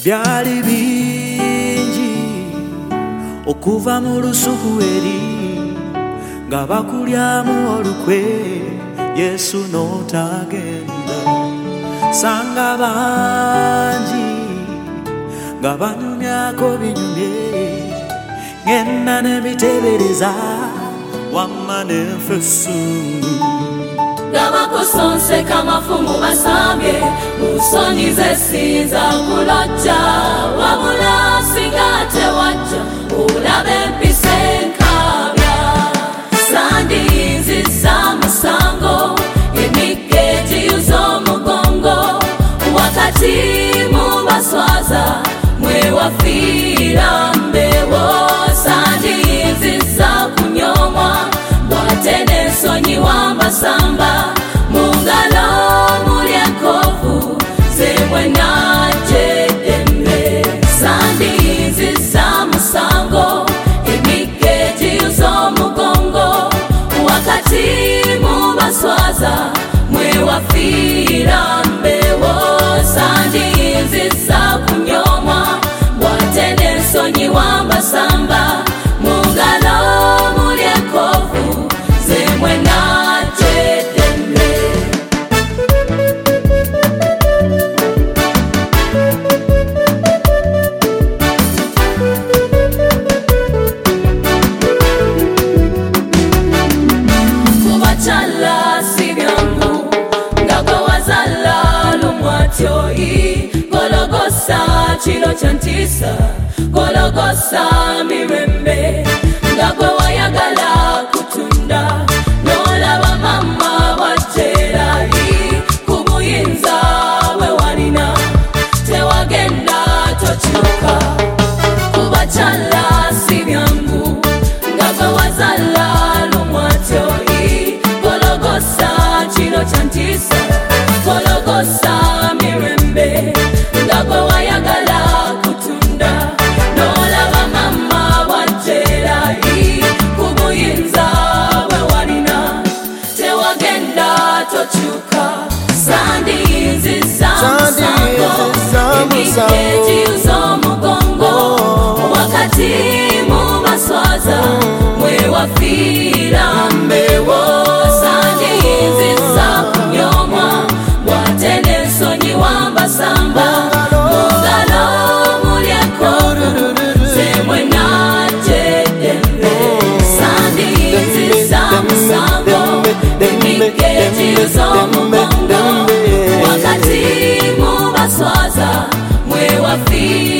byali bingi okuva mu lusuku eri nga bakulyamu olukwe Yesu n'otagenda sanga bangi nga banyumyako binyumye ngenda nebitebereza wamma n'enfesungu Gabakusonseka mafumu basambye musoni zesinza kulojja wabula singa tewajja olabe empisa enkabya sandiyinziza musango emigga egiyuza omugongo wakati mu baswaza mwewafiira mbewo sandiyinziza kunyomwa bwate n'ensonyi wambasamba mungalo muli enkovu zemwe najedembe sandiyinziza musango emigga egiyuza omugongo wakati mu baswaza mwewafiira mbewo sandiyinziza kunyomwa bwate n'ensonyi wambasamba mungalo muli enkovu zemwe najedembe kubachala si byangu nga gwe wazala lumwatyoyi gologosa kiro kyantisa gologosa mirembe nga gwe wayagala kutunda n'olaba mama bwaterayi ku buyinza bwe walina tewagenda tokyuka kubakyala si byangu nga gwe wazala lumwatyoyi gologosa kiro kyantisa gologosa mirembe nga gwe wayagala kutunda n'olaba mama bwaterayi ku buyinza bwe walina tewagenda tokyuka sandiyinziza musango emigga egiyuza omugongo wakati mu baswaza mwewafiira mbewo sandiyinziza kunyomwa bwate n'ensonyi wambasamba mungalo muli enkovu zemwe najedembe sandiyinziza musango emigga egiyuza omugongo wakati mu baswaza mwewafiira